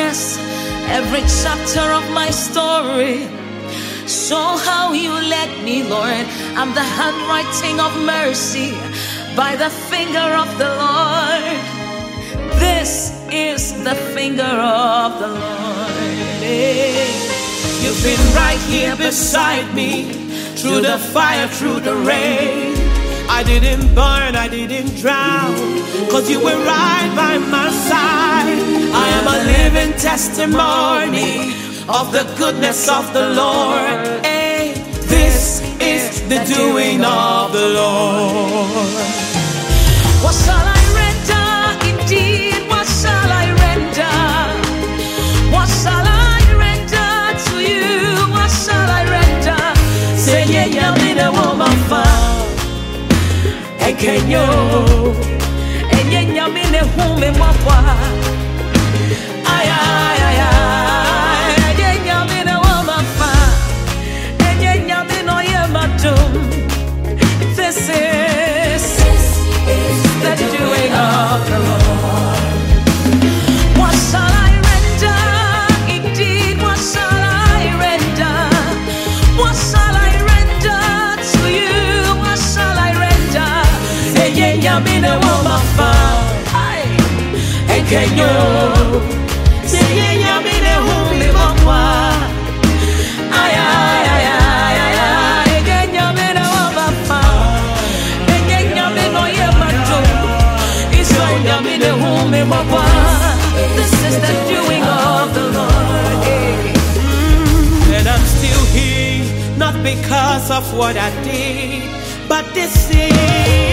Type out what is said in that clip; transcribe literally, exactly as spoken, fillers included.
confess every chapter of my story. Show how you led me, Lord. I'm the handwriting of mercy by the finger of the Lord. This is the finger of the Lord. You've been right here beside me, through the fire, through the rain. I didn't burn, I didn't drown, cause you were right by my side. I am a living testimony of the goodness of the Lord. Hey, this is the doing of the Lord. What shall I render? Indeed, what shall I render? What shall I render to you? What shall I render? Say, yeah, yeah, I'm in a woman found. Hey, can you? And yeah, yeah, I'm in a woman wapa. Ay, ay, ay, ay. Yeah, yeah, I'm in a woman found. And yeah, yeah, I'm in a yamatum. This is, this is the doing of the Lord. What shall I render? Indeed, what shall I render? What shall I render to you? What shall I render? Say, yeah, yeah, I'm in a woman found. Hey, can you? Say, yeah, yeah, I'm in a woman found. Ay, ay, ay, ay, ay, ay. Yeah, yeah, I'm in a woman found. Yeah, yeah, I'm in a yamatum. It's all yeah, I'm in a woman found. This is the doing of the Lord. Hey. Mm. And I'm still here, not because of what I did, but this is